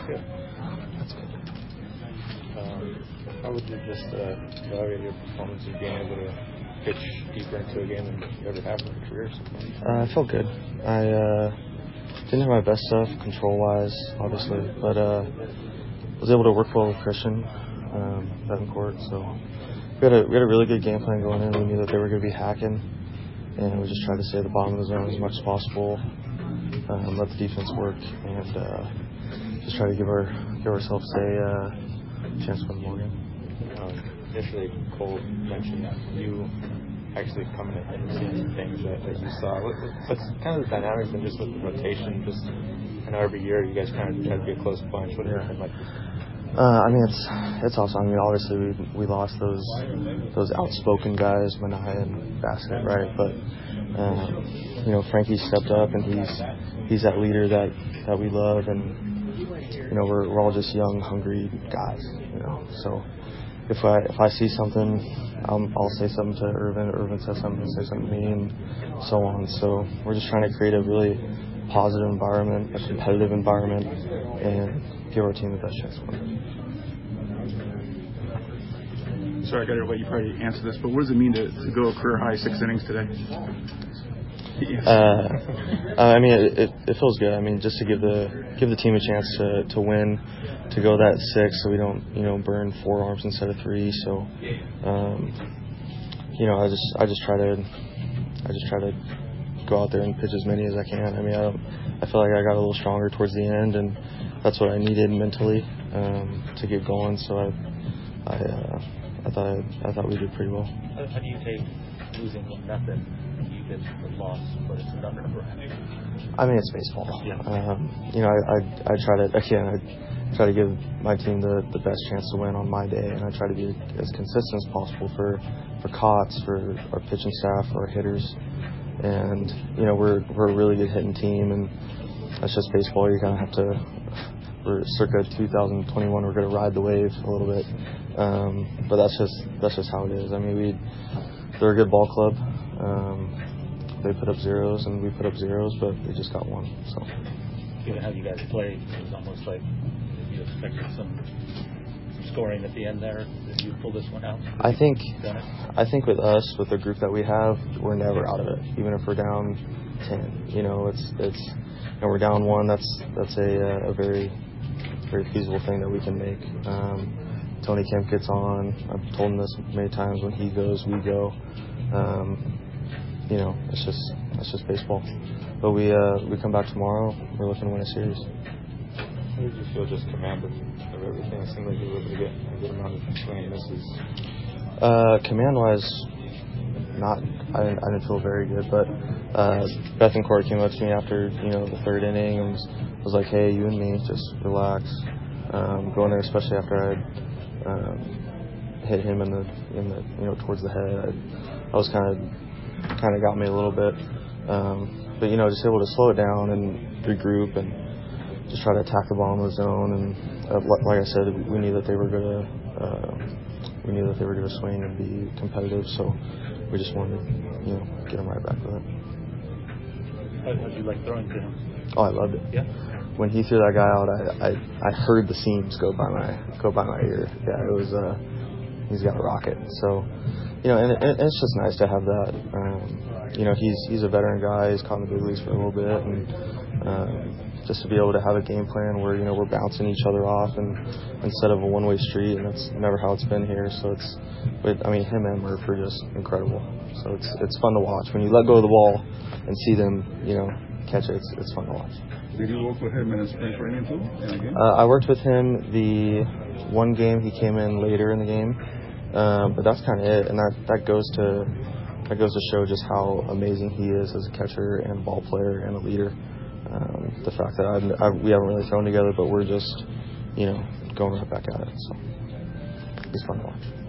good. That's good. How would you just evaluate your performance of being able to pitch deeper into a game than you ever have in your career so far? I felt good. I didn't have my best stuff control-wise, obviously, but was able to work well with Christian Betancourt. So we had a really good game plan going in. We knew that they were going to be hacking, and we just tried to stay at the bottom of the zone as much as possible, let the defense work, and just try to give ourselves a chance to win the ball game. Initially, Cole mentioned you actually coming in and seeing some things that you saw. What's kind of the dynamic and just with the rotation? Just I know every year you guys kind of try to be a close bunch. What has it been like? I mean, it's awesome. I mean, obviously we lost those outspoken guys, Manai and Bassett, right? But you know, Frankie stepped up, and he's that leader that we love, and you know, we're all just young, hungry guys, you know. So if I see something, I'll say something to Irvin says something, say something to me, and so on. So we're just trying to create a really positive environment, a competitive environment, and give our team the best chance to win. Sorry, I got to let you probably answer this, but what does it mean to go a career high 6 innings today? Yes. I mean, it feels good. I mean, just to give the team a chance to win, to go that 6, so we don't burn 4 arms instead of 3. So, you know, I just try to go out there and pitch as many as I can. I mean, I feel like I got a little stronger towards the end, and that's what I needed mentally to get going. So I thought we did pretty well. How do you take losing nothing? You get the loss, but it's another number. I mean, it's baseball. Yeah. You know, I try to give my team the best chance to win on my day, and I try to be as consistent as possible for Cots, for our pitching staff, for our hitters. And you know, we're a really good hitting team, and that's just baseball. You're gonna have to. We're circa 2021. We're gonna ride the wave a little bit, but that's just how it is. I mean, they're a good ball club. They put up zeros and we put up zeros, but we just got one. So. Given how you guys played, it was almost like you expected some scoring at the end there. Did you pull this one out? I think with us, with the group that we have, we're never out of it. Even if we're down 10, you know, and we're down 1. That's a very very feasible thing that we can make. Tony Kemp gets on. I've told him this many times. When he goes, we go. You know, it's just baseball. But we come back tomorrow. We're looking to win a series. How did you feel just command of everything? It seemed like you were able to get a good amount of swing and misses. Command-wise, I didn't feel very good. But Betancourt came up to me after the 3rd inning and was like, "Hey, you and me, just relax." Going there, especially after I hit him in the towards the head, I was kind of got me a little bit. But just able to slow it down and regroup and just try to attack the ball in the zone. And like I said, we knew that they were gonna swing and be competitive. So we just wanted to get them right back with it. How did you like throwing to him? Oh, I loved it. Yeah. When he threw that guy out, I heard the seams go by my ear. Yeah, it was he's got a rocket. So and it's just nice to have that. He's a veteran guy. He's caught in the big leagues for a little bit, and just to be able to have a game plan where we're bouncing each other off and instead of a one-way street, and that's never how it's been here. So him and Murph are just incredible. So it's fun to watch when you let go of the ball and see them catch it. It's fun to watch. Did you work with him in his spring training too? I worked with him the one game. He came in later in the game, but that's kind of it. And that goes to show just how amazing he is as a catcher and a ball player and a leader. The fact that we haven't really thrown together, but we're just going right back at it. So he's fun to watch.